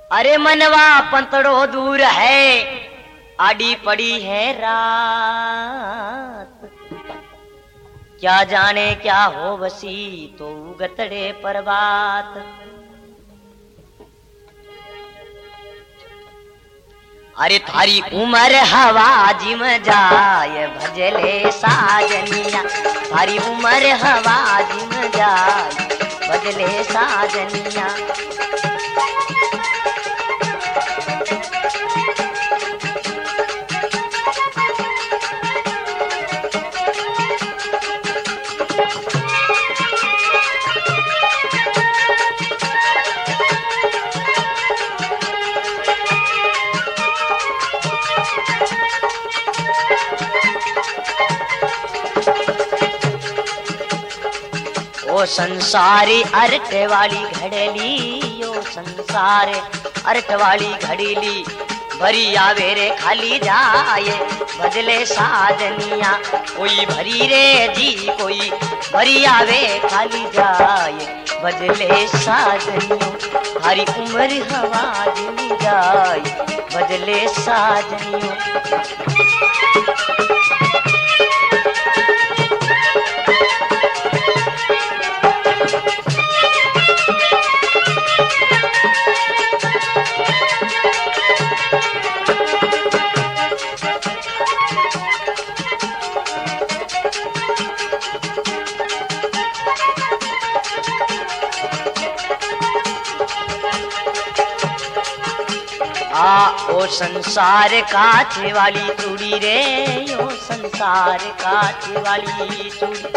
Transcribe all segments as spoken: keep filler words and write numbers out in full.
अरे मनवा पंतड़ो दूर है, आड़ी पड़ी है रात। क्या जाने क्या हो बसी तो गतड़े पर बात। अरे थारी उम्र हवा जिम जाए भजले साजनिया, थारी उम्र हवा जिम जाए भजले साजनिया। ओ संसारी अर्थ वाली घड़ेली, ओ संसार अर्थ वाली घड़ीली, भरी आवे रे खाली जाए बदले साजनिया। कोई भरी रे जी कोई भरी आवे खाली जाए बदले साजनियों। हरी उम्र हवा जिम जाए बदले साजनियों। आ ओ संसार काछे वाली चूड़ी रे, ओ संसार काछे वाली चूड़ी।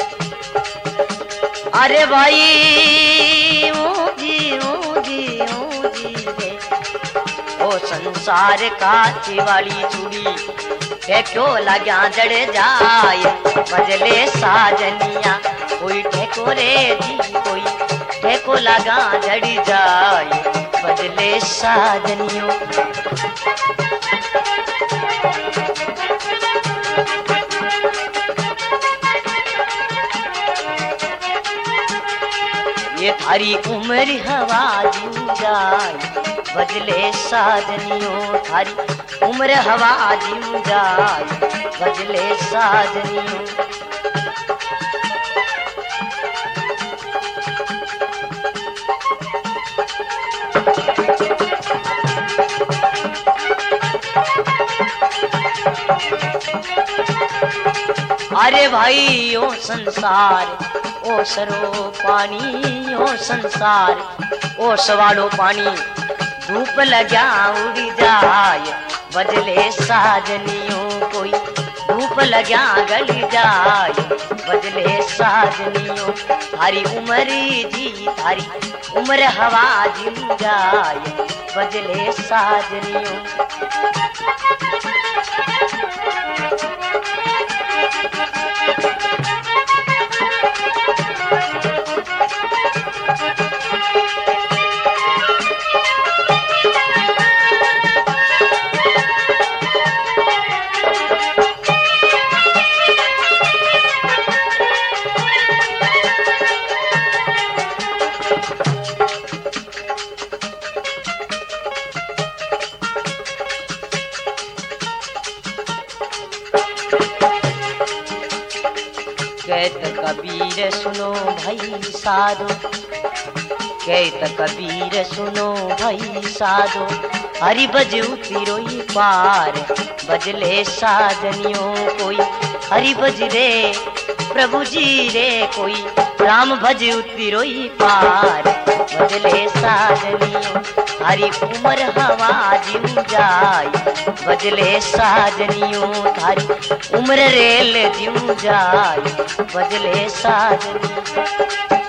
अरे भाई ऊंधी ऊंधी ऊंधी रे, ओ संसार काछे वाली चूड़ी। ठेको लग्या जड़ जाए बजले साजनिया। कोई ठेको रे जी कोई ठेको लगा जड़ जाए बदले साजनियों। ये थारी उम्र हवा जिम जाए बदले साजनियों। थारी उम्र हवा जिम जाए बदले साजनियों। अरे भाई ओ संसार ओ सरो पानी, ओ संसार ओ सवालो पानी। धूप लग्या उड़ी जाए बदले साजनियों। कोई धूप लग्या गली जाए बदले साजनियों। थारी उम्र जी थारी उम्र हवा जिम जाए बदले साजनियों। कहत कबीर सुनो भाई साधो, कहत कबीर सुनो भाई साधो। हरि भज उतिरोई पार बजले साजनियों। कोई हरि भज रे प्रभु जी रे, कोई राम भज उतिरोई पार बजले साजनियों। हरी उम्र हवा जिम जाए बजले साजनियों। थारी उम्र रेल जिम जाए बजले साजनियों।